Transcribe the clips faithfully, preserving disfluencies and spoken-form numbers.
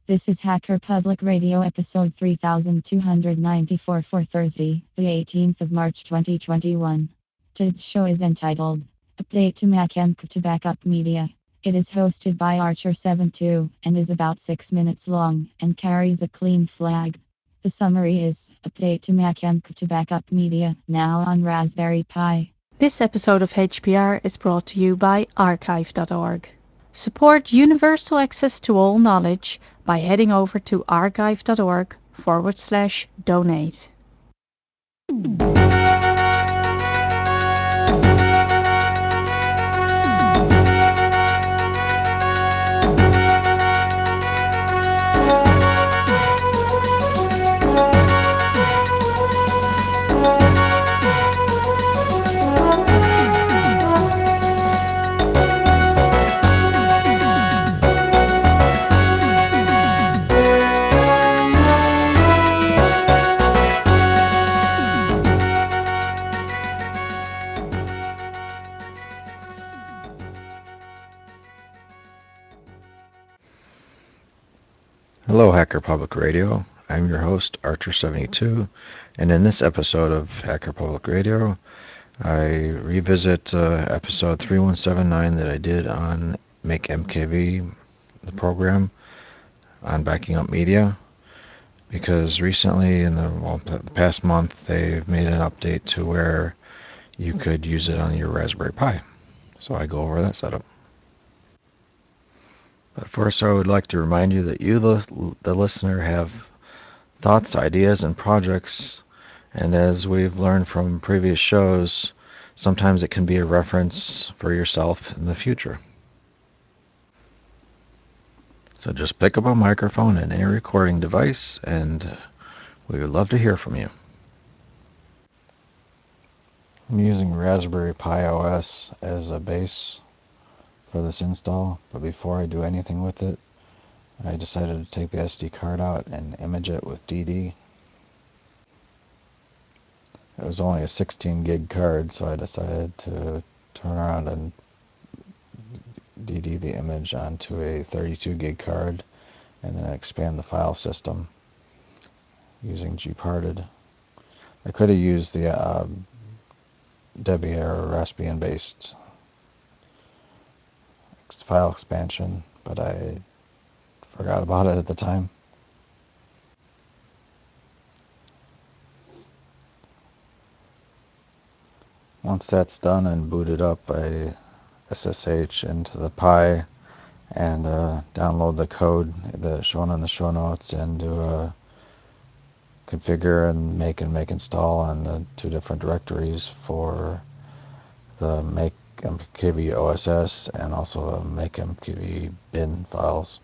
This is Hacker Public Radio episode three thousand two hundred ninety-four for Thursday, the eighteenth of March twenty twenty-one. Today's show is entitled Update to Macamp to Backup Media. It is hosted by Archer seventy-two and is about six minutes long and carries a clean flag. The summary is Update to Macamp to Backup Media now on Raspberry Pi. This episode of H P R is brought to you by archive dot org. Support universal access to all knowledge by heading over to archive dot org forward slash donate. Hello, Hacker Public Radio. I'm your host, Archer seventy-two, and in this episode of Hacker Public Radio, I revisit uh, episode three one seven nine that I did on Make M K V, the program, on backing up media, because recently, in the, well, the past month, they've made an update to where you could use it on your Raspberry Pi. So I go over that setup. But first, I would like to remind you that you, the, the listener, have thoughts, ideas, and projects, and as we've learned from previous shows, sometimes it can be a reference for yourself in the future. So just pick up a microphone and any recording device, and we would love to hear from you. I'm using Raspberry Pi O S as a base for this install, but before I do anything with it, I decided to take the S D card out and image it with D D. It was only a sixteen gig card, so I decided to turn around and D D the image onto a thirty-two gig card and then expand the file system using gparted. I could have used the uh, Debian or Raspbian based file expansion, but I forgot about it at the time. Once that's done and booted up, I S S H into the Pi and uh, download the code that's shown in the show notes and do a configure and make and make install on the two different directories for the make M K V O S S and also the make M K V bin files.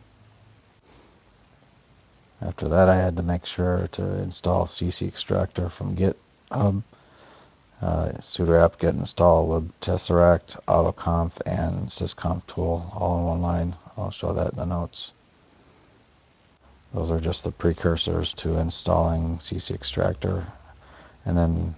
After that, I had to make sure to install C C extractor from GitHub, uh, sudo apt-get install libtesseract, autoconf, and sysconf tool all in one line. I'll show that in the notes. Those are just the precursors to installing C C extractor. And then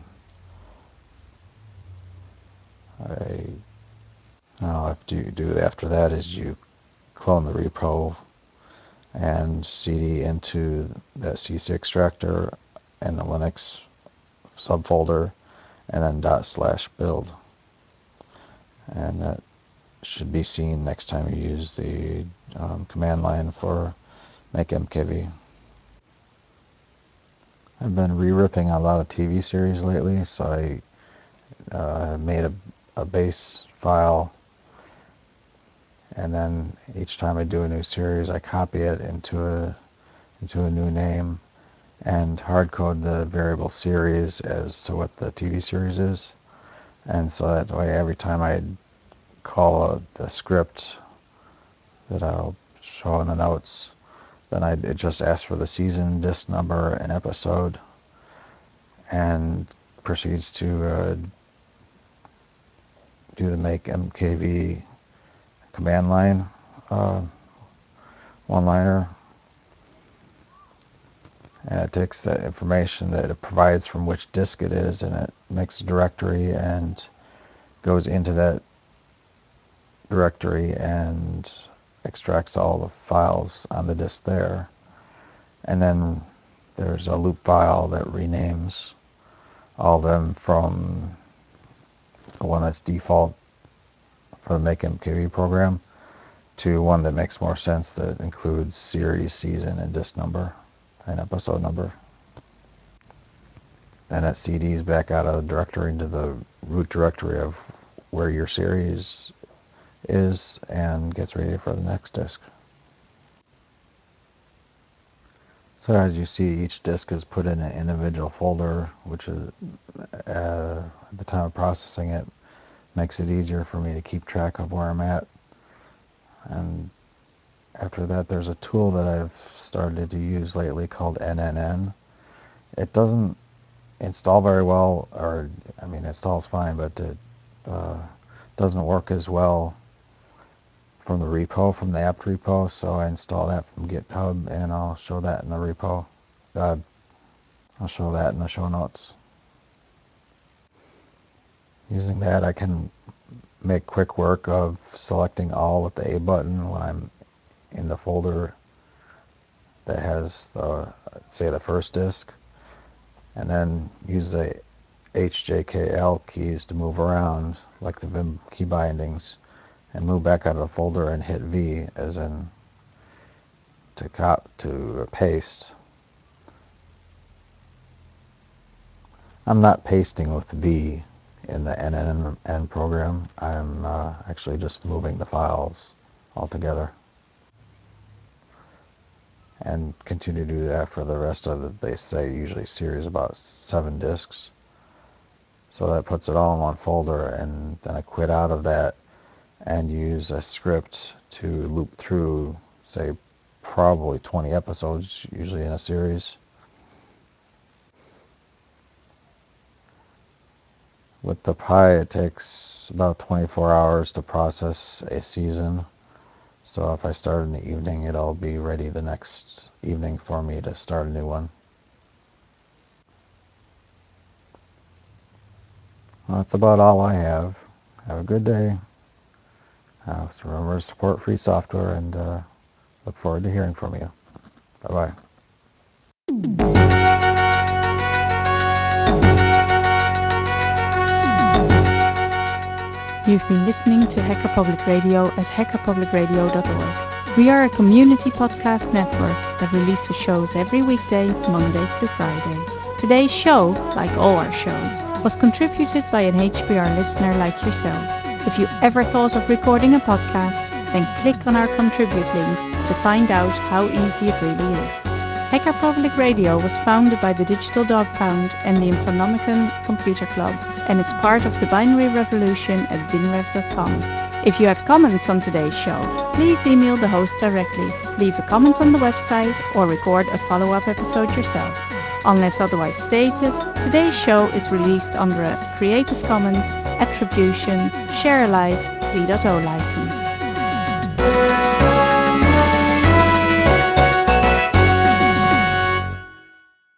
I, all I have to do after that is you clone the repo and cd into that C C extractor and the Linux subfolder, and then dot slash build. And that should be seen next time you use the um, command line for make M K V. I've been re-ripping a lot of T V series lately, so I uh, made a, a base file, and then each time I do a new series, I copy it into a into a new name and hardcode the variable series as to what the T V series is. And so that way, every time I call a, the script that I'll show in the notes, then I it just asks for the season, disc number, and episode, and proceeds to uh, do the make M K V command line uh, one-liner, and it takes that information that it provides from which disk it is, and it makes a directory and goes into that directory and extracts all the files on the disk there. And then there's a loop file that renames all of them from the one that's default for the Make M K V program to one that makes more sense, that includes series, season, and disc number and episode number. Then it C Ds back out of the directory into the root directory of where your series is and gets ready for the next disk. So as you see, each disk is put in an individual folder, which is, uh, at the time of processing it, makes it easier for me to keep track of where I'm at. And after that, there's a tool that I've started to use lately called N N N. It doesn't install very well, or I mean, it installs fine, but it uh, doesn't work as well from the repo, from the apt repo. So I install that from GitHub, and I'll show that in the repo. Uh, I'll show that in the show notes. Using that, I can make quick work of selecting all with the A button when I'm in the folder that has the, say, the first disk, and then use the H, J, K, L keys to move around, like the Vim key bindings, and move back out of the folder and hit V, as in to cop to paste. I'm not pasting with V in the N N N program. I'm uh, actually just moving the files altogether, and continue to do that for the rest of it. They say usually series about seven disks. So that puts it all in one folder, and then I quit out of that and use a script to loop through, say, probably twenty episodes, usually in a series. With the Pi, it takes about twenty-four hours to process a season. So if I start in the evening, it'll be ready the next evening for me to start a new one. Well, that's about all I have. Have a good day. Uh, so remember to support free software, and uh, look forward to hearing from you. Bye-bye. You've been listening to Hacker Public Radio at hacker public radio dot org. We are a community podcast network that releases shows every weekday, Monday through Friday. Today's show, like all our shows, was contributed by an H P R listener like yourself. If you ever thought of recording a podcast, then click on our contribute link to find out how easy it really is. Hacker Public Radio was founded by the Digital Dog Pound and the Infonomicon Computer Club, and is part of the binary revolution at binrev dot com. If you have comments on today's show, please email the host directly, leave a comment on the website, or record a follow-up episode yourself. Unless otherwise stated, today's show is released under a Creative Commons Attribution Share Alike three point oh license.